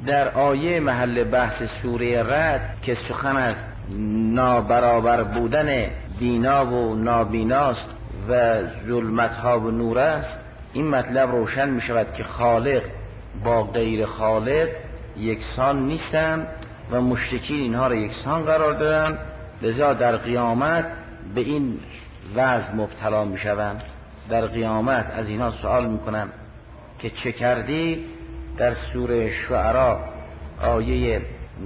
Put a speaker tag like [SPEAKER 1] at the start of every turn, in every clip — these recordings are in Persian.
[SPEAKER 1] در آیه محل بحث سوره رعد که سخن از نابرابر بودن بینا و نابیناست و ظلمتها و نور است، این مطلب روشن می شود که خالق با غیر خالق یکسان نیستند و مشرکین اینها را یکسان قرار دادند، لذا در قیامت به این وضع مبتلا می شوند. در قیامت از اینها سوال می کنند که چه کردی؟ در سوره شعراء آیه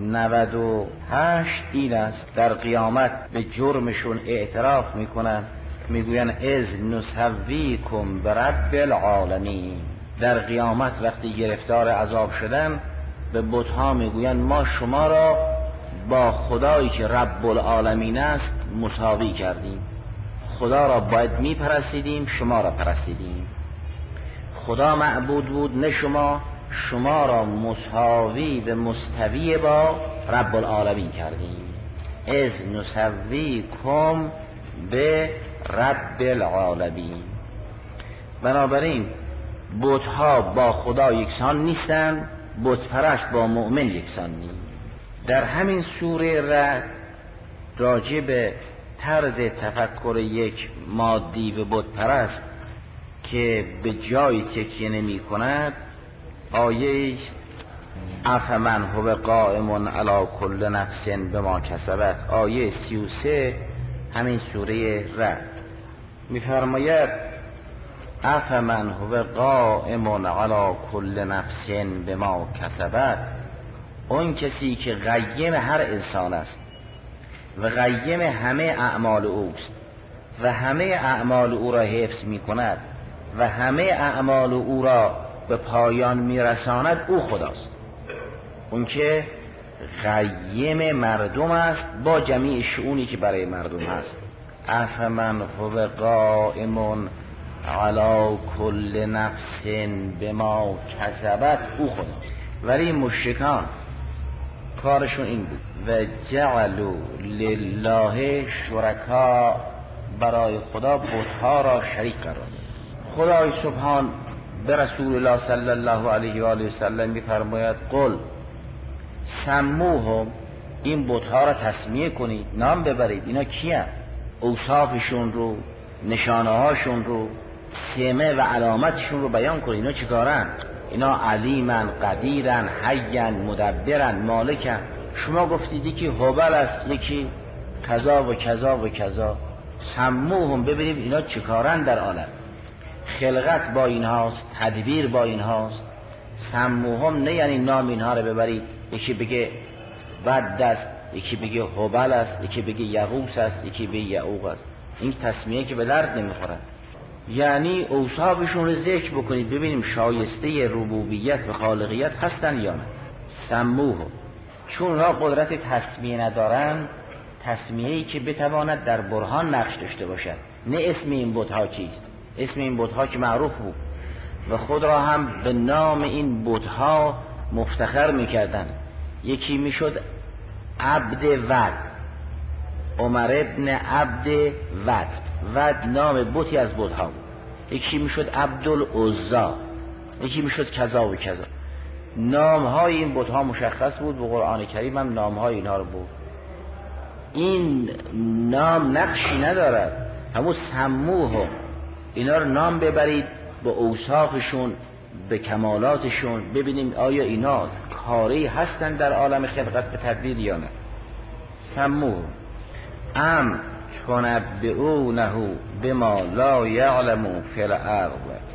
[SPEAKER 1] 98 این است، در قیامت به جرمشون اعتراف می کنند، می گویند اذ نسویکم برب العالمین. در قیامت وقتی گرفتار عذاب شدن به بت‌ها می گویند ما شما را با خدایی که رب العالمین است مساوی کردیم. خدا را باید می پرستیدیم، شما را پرستیدیم. خدا معبود بود نه شما، شما را مساوی و مستوی با رب العالمین کردیم. اذ نسویکم به رب العالمین. بنابراین بت‌ها با خدا یکسان نیستند، بت پرست با مؤمن یکسان نیست. در همین سوره رعد راجع به طرز تفکر یک مادی و بت پرست که به جای تکیه نمی کند آیه است، افمن هو قائم علی کل نفس بما کسبت، آیه 33 همین سوره رعد می‌فرماید افمن هو قائم علی کل نفس بما کسبت، اون کسی که قیم هر انسان است و قیم همه اعمال اوست و همه اعمال او را حفظ می کند و همه اعمال او را به پایان می رساند، او خداست. اون که قیم مردم است با جمیع شئونی که برای مردم هست. افمن هو قائم علی کل نفس بما کسبت، او خداست. ولی مشرکان کارشون این بود و جعلوا لله شرکا، برای خدا بت‌ها را شریک قرار داد. خدای سبحان به رسول الله صلی الله علیه و آله و سلم می‌فرماید قل سموهم، این بت‌ها را تسمیه کنید، نام ببرید، اینا کیان؟ اوصافشون رو، نشانه هاشون رو، سمه و علامتشون رو بیان کنید. اینا چیکارن؟ اینا علیمن، قدیرن، حیین، مدبرن، مالکن. شما گفتید یکی هبل است، یکی کذا و کذا و کذا. سموهم، ببینید اینا چیکارن در عالم. خلقت با اینهاست، تدبیر با اینهاست. سموهم نه یعنی نام اینها رو ببرید، یکی بگه ود است، یکی بگه هبل است، یکی بگه یغوس است، یکی بگه یعوق است. این تسمیه که به درد نمیخورد. یعنی اوصافشون رو ذکر بکنید ببینیم شایسته ربوبیت و خالقیت هستن یا نه. سموه، چون را قدرت تسمیه ندارن، تسمیه‌ای که بتواند در برهان نقش داشته باشد، نه اسم این بت‌ها چیست. اسم این بت‌ها که معروف بود و خود را هم به نام این بت‌ها مفتخر می‌کردند. یکی میشد عبد ود، عمر ابن عبد ود، ود نام بتی از بت‌ها بود. یکی میشد عبدالعزا، یکی میشد کذا و کذا. نام‌های این بت‌ها مشخص بود، به قرآن کریم هم نام‌های اینها رو بود. این نام نقشی ندارد، همون سموهم، اینا رو نام ببرید به اوصافشون، به کمالاتشون، ببینیم آیا اینا کاری هستن در عالم خلقت به تدبیر یا نه. سموهم ام تنبئونه بما لا یعلم فی الارض،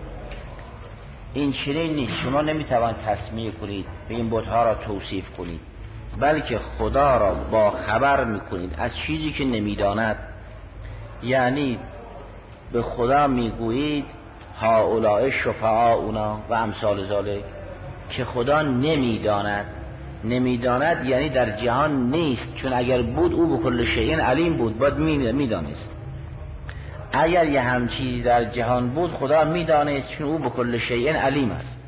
[SPEAKER 1] این چنین نیست. شما نمیتوان تسمیه کنید، به این بت‌ها را توصیف کنید، بلکه خدا را با خبر میکنید از چیزی که نمیداند. یعنی به خدا میگویید هؤلاء شفعاؤنا و امثال ذالک، که خدا نمیداند. نمیداند یعنی در جهان نیست، چون اگر بود او به کل شیء علیم بود، باید میدانست. اگر یه هم چیزی در جهان بود خدا میدانست، چون او به کل شیء علیم است.